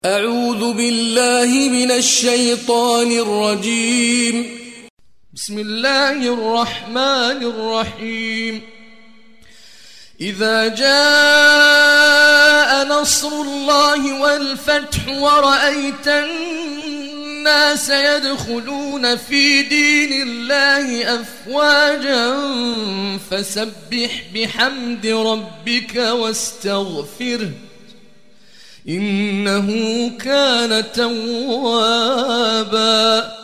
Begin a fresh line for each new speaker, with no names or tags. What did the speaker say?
أعوذ بالله من الشيطان الرجيم. بسم الله الرحمن الرحيم. إذا جاء نصر الله والفتح ورأيت الناس يدخلون في دين الله أفواجا فسبح بحمد ربك واستغفره إنه كان توابا.